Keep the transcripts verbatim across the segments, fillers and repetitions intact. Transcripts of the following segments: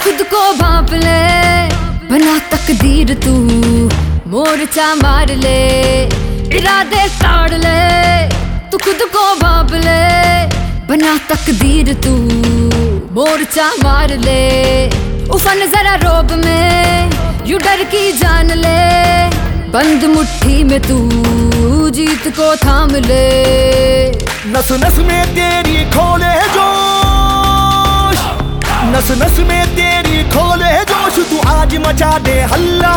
खुद को भांप ले, बना तकदीर तू, मोर्चा मार ले, इरादे ताड़ ले। तू खुद को भांप ले, बना तकदीर तू, मोर्चा मार ले। उफन जरा रोब में, यू डर की जान ले, बंद मुट्ठी में तू जीत को थाम ले। नस नस में तेरी खोले जोश, नस नस में तेरी खोले जोश, तू आज मचा दे हल्ला।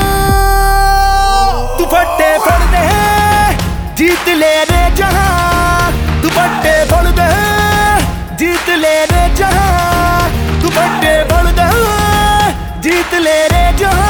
तू फट्टे फोड़ दे, जीत ले रे जहां, तू फट्टे फोड़ दे, जीत ले रे जहां, तू फट्टे फोड़ दे, जीत ले रे जहां।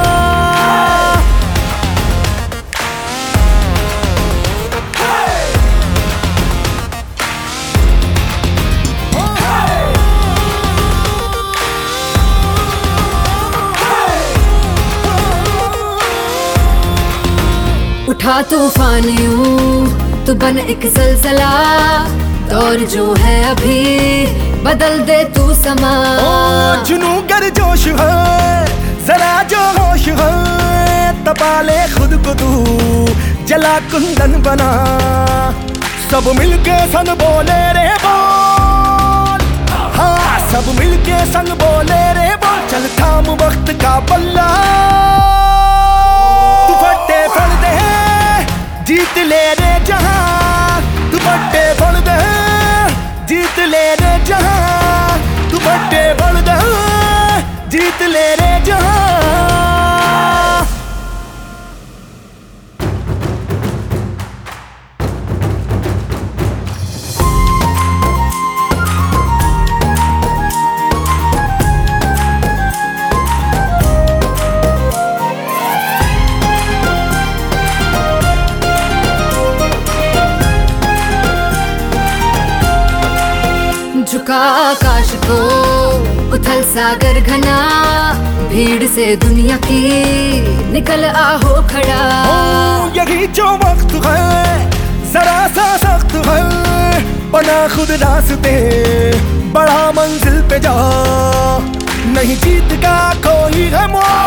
उठा तूफान यूं, तू बन एक सलसला, दौर जो है अभी बदल दे तू समा। ओ जुनू गर जोश है, जरा जो होश है, तपा ले खुद को तू, जला कुंदन बना। सब मिलके संग बोले रे बोल, हाँ सब मिलके संग बोले रे बोल, चल थाम वक्त का पल्ला। तू फट्टे फोड़ दे, जीत ले रे जहां, तू फट्टे फोड़ दे, जीत ले रे जहां, तू फट्टे फोड़ दे, जीत ले रे जहां। झुका आकाश को, उथल सागर घना, भीड़ से दुनिया की निकल आहो खड़ा। ओ यही जो वक्त है, जरा सा सख्त है, बना खुद रास्ते, बड़ा मंजिल पे जा। नहीं जीत का कोई है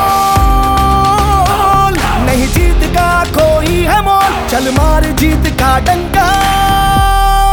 मोल, नहीं जीत का कोई है मोल, चल मार जीत का डंका।